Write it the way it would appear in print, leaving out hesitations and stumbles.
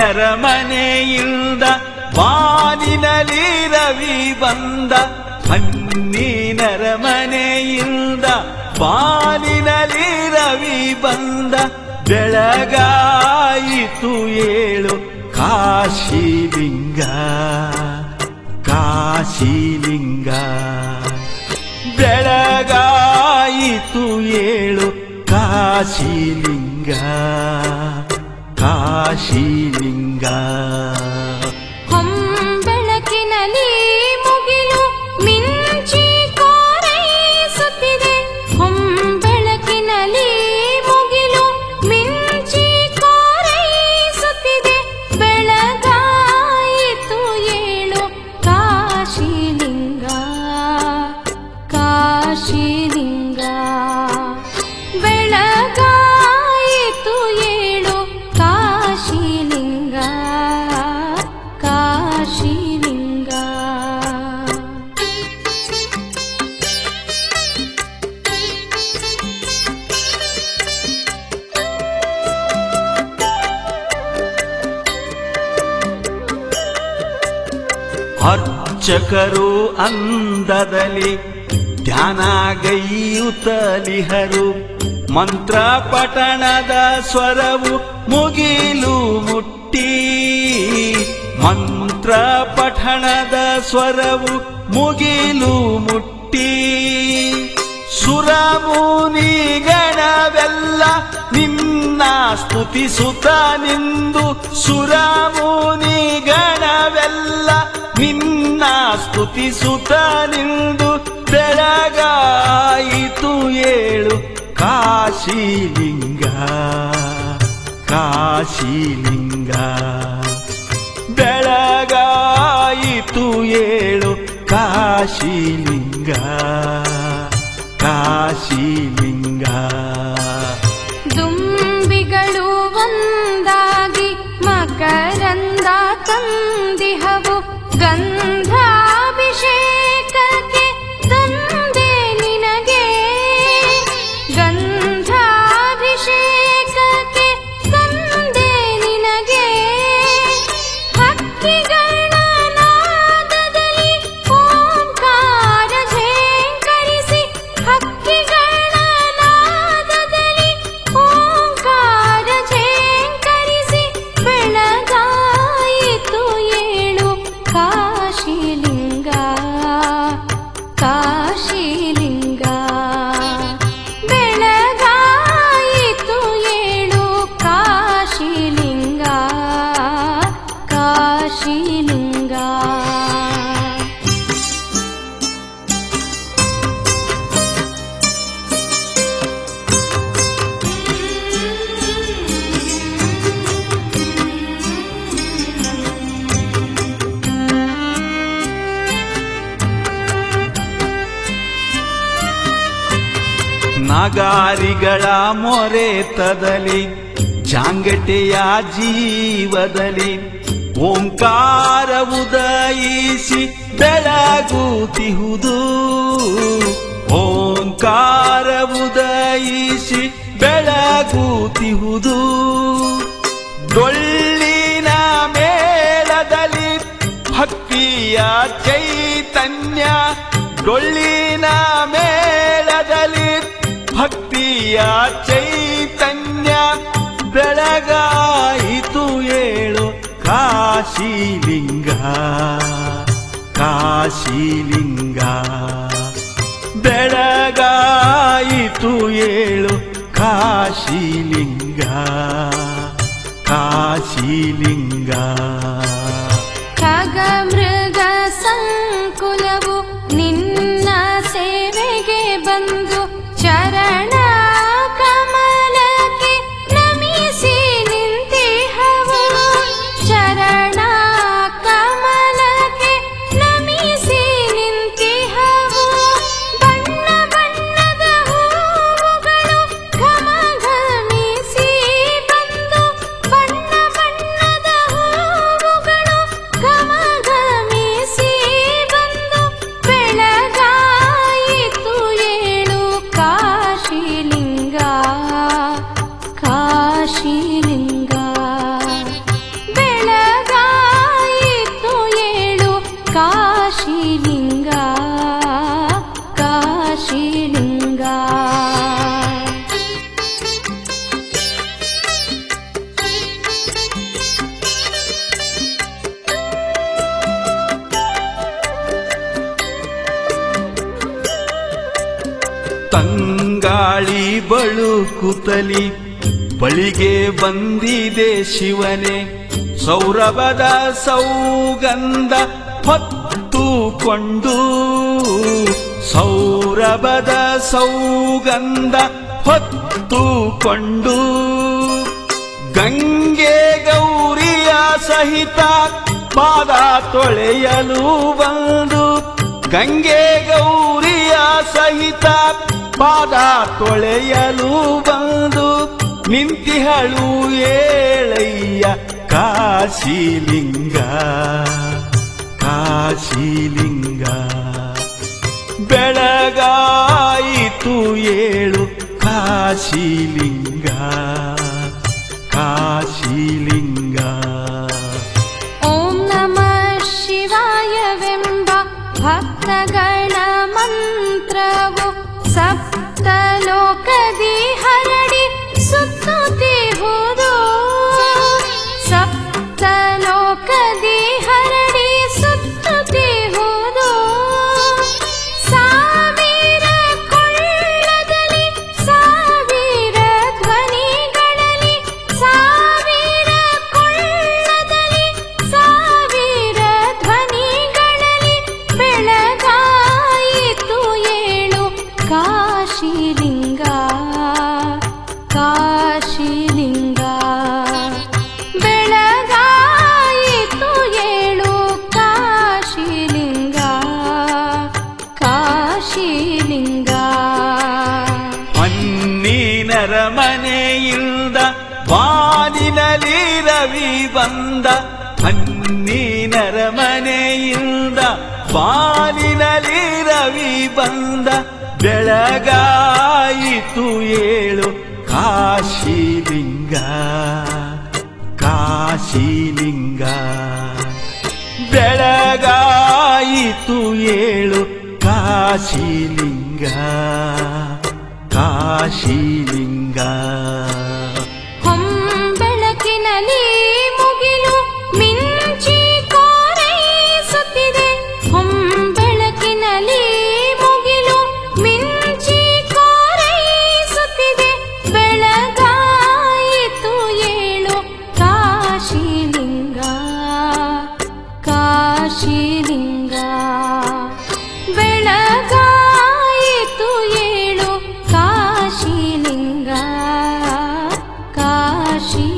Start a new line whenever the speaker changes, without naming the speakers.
ಮನೆಯಿಂದ ಬಾನಿನಲ್ಲಿ ರವಿ ಬಂದ. ಹನ್ನಿನರ ಮನೆಯಿಂದ ಬಾನಿನಲ್ಲಿ ರವಿ ಬಂದ. ಬೆಳಗಾಯಿತು ಏಳು ಕಾಶಿಲಿಂಗ ಕಾಶಿಲಿಂಗ. ಬೆಳಗಾಯಿತು ಏಳು ಕಾಶಿಲಿಂಗ ಕಾಶಿಲಿಂಗ.
ಹೊಂಬೆಳಕಿನಲ್ಲಿ ಮುಗಿಲು ಮಿಂಚಿ ಕೋರೈಸುತ್ತಿದೆ. ಹೊಂಬೆಳಕಿನಲ್ಲಿ ಮುಗಿಲು ಮಿಂಚಿ ಕೋರೈಸುತ್ತಿದೆ. ಬೆಳಗಾಯಿತು ಏಳು ಕಾಶಿಲಿಂಗ ಕಾಶಿಲಿಂಗ. ಬೆಳಗಾಯಿತು ಏಳು ಕಾಶಿಲಿಂಗ ಕಾಶಿಲಿಂಗ.
ಅರ್ಚಕರು ಅಂದದಲ್ಲಿ ಧ್ಯಾನಗೈಯುತ್ತಲಿಹರು. ಮಂತ್ರ ಪಠಣದ ಸ್ವರವು ಮುಗಿಲು ಮುಟ್ಟಿ. ಮಂತ್ರ ಪಠಣದ ಸ್ವರವು ಮುಗಿಲು ಮುಟ್ಟಿ. ಸುರಮುನಿಗಣವೆಲ್ಲ ನಿನ್ನ ಸ್ತುತಿಸುತ್ತ ನಿಂದು. ಸುರಮುನಿಗಣವೆಲ್ಲ ನಿನ್ನ ಸ್ತುತಿಸುತ್ತ ನಿಂದು. ಬೆಳಗಾಯಿತು ಏಳು ಕಾಶಿಲಿಂಗ ಕಾಶಿಲಿಂಗ. ಬೆಳಗಾಯಿತು ಏಳು ಕಾಶಿಲಿಂಗ ಕಾಶಿಲಿಂಗ.
ದುಂಬಿಗಳು ಒಂದಾಗಿ ಮಕರಂದ ತಂದಿಹವು. ಗಂಧಾಭಿಷೇಕಕ್ಕೆ ತಂದೆ ನಿನಗೆ. ಗಂಧಾಭಿಷೇಕಕ್ಕೆ ತಂದೆ ನಿನಗೆ. ಹಕ್ಕಿಗಳ ನಾದದಲ್ಲಿ ಓಂಕಾರ ಝೇಂಕರಿಸಿ. ಹಕ್ಕಿಗಳ ನಾದದಲ್ಲಿ ಓಂಕಾರ ಝೇಂಕರಿಸಿ. ಬೆಳಗಾಯಿತು ಏಳು ಕಾಶಿಲಿಂಗ ಕಾಶಿಲಿಂಗ. ಬೆಳಗಾಯಿತು ಏಳು ಕಾಶಿಲಿಂಗ ಕಾಶಿಲಿಂಗ.
ನಾಗಾರಿಗಳ ಮೊರೆತದಲ್ಲಿ ಜಾಂಗಟೆಯ ಜೀವದಲ್ಲಿ. ಓಂಕಾರ ಉದಯಿಸಿ ಬೆಳಗುತ್ತಿಹುದು. ಓಂಕಾರ ಉದಯಿಸಿ ಬೆಳಗುತ್ತಿಹುದು. ಡೊಳ್ಳಿನ ಮೇಳದಲ್ಲಿ ಭಕ್ತಿಯ ಚೈತನ್ಯ. ಡೊಳ್ಳಿನ ಮೇಳದಲ್ಲಿ ಭಕ್ತಿಯ ಚೈತನ್ಯ. ಬೆಳಗಾಯಿತು ಏಳು ಕಾಶಿಲಿಂಗ ಕಾಶಿಲಿಂಗ. ಬೆಳಗಾಯಿತು ಏಳು ಕಾಶಿಲಿಂಗ ಕಾಶಿಲಿಂಗ.
ಖಗಮೃಗ ಸಂಕುಲವು ನಿನ್ನ ಸೇವೆಗೆ ಬಂದು. ಚರಣ ಕಮಲಕ್ಕೆ ನಮಿಸಿ ನಿಂತಿಹವು. ಚರಣ ಕಮಲಕ್ಕೆ ನಮಿಸಿ ನಿಂತಿಹವು. ಬಣ್ಣ ಬಣ್ಣದ ಹೂವುಗಳು ಘಮ ಘಮಿಸಿ ಬಂದು. ಬಣ್ಣ ಬಣ್ಣದ ಹೂವುಗಳು ಘಮ ಘಮಿಸಿ ಬಂದು. ಬೆಳಗಾಯಿತು ಏಳು ಕಾಶಿಲಿಂಗ
ತಂಗಾಳಿ ಬಳುಕುತ್ತಲಿ ಬಳಿಗೆ ಬಂದಿದೆ ಶಿವನೇ, ಸೌರಭದ ಸೌಗಂಧ ಹೊತ್ತುಕೊಂಡು, ಸೌರಭದ ಸೌಗಂಧ ಹೊತ್ತುಕೊಂಡು, ಗಂಗೆ ಗೌರಿಯ ಸಹಿತ ಪಾದ ತೊಳೆಯಲು ಬಂದು, ಗಂಗೆ ಗೌರಿಯ ಸಹಿತ ಪಾದ ತೊಳೆಯಲು ಬಂದು, ನಿಂತಿಹಳು ಏಳಯ್ಯ ಕಾಶಿಲಿಂಗ, ಕಾಶಿಲಿಂಗ. ಬೆಳಗಾಯಿತು ಏಳು ಕಾಶಿಲಿಂಗ, ಕಾಶಿಲಿಂಗ.
ಓಂ ನಮಃ ಶಿವಾಯವೆಂಬ ಭಕ್ತಗಳ ಮಂತ್ರವು ಸಪ್ತಲೋಕದಿ ಹರಡಿ ಸುತ್ತುತ್ತಿಹುದು, ಸಪ್ತಲೋಕದಿ ಹರಡಿ ಸುತ್ತುತ್ತಿಹುದು. ಸಾವಿರ ಕೊಳ್ಳದಲ್ಲಿ ಸಾವಿರ ಧ್ವನಿಗಳಲ್ಲಿ, ಸಾವಿರ ಕೊಳ್ಳದಲ್ಲಿ ಸಾವಿರ ಧ್ವನಿಗಳಲ್ಲಿ ಬೆಳಗಾಯಿತು ಏಳು ಕಾಶಿಲಿಂಗ, ಕಾಶಿಲಿಂಗ. ಬೆಳಗಾಯಿತು ಏಳು ಕಾಶಿಲಿಂಗ, ಕಾಶಿಲಿಂಗ.
ಮಣ್ಣಿನರ ಮನೆಯಿಂದ ಬಾನಿನಲ್ಲಿ ರವಿ ಬಂದ, ಮಣ್ಣಿನರ ಮನೆಯಿಂದ ಬಾನಿನಲ್ಲಿ ರವಿ ಬಂದ, ಬೆಳಗಾಯಿತು ಏಳು ಕಾಶಿಲಿಂಗ, ಕಾಶಿಲಿಂಗ. ಬೆಳಗಾಯಿತು ಏಳು ಕಾಶಿಲಿಂಗ, ಕಾಶಿಲಿಂಗ.
ಹೊಂಬೆಳಕಿನಲ್ಲಿ ಮುಗಿಲು ಮಿಂಚಿ ಕೋರೈಸುತ್ತಿದೆ, ಹೊಂಬೆಳಕಿನಲ್ಲಿ ಮುಗಿಲು ಮಿಂಚಿ ಕೋರೈಸುತ್ತಿದೆ, ಬೆಳಗಾಯಿತು ಏಳು ಕಾಶಿಲಿಂಗ, ಕಾಶಿಲಿಂಗ. ಬೆಳಗಾಯಿತು ಏಳು ಕಾಶಿಲಿಂಗ, ಕಾಶಿ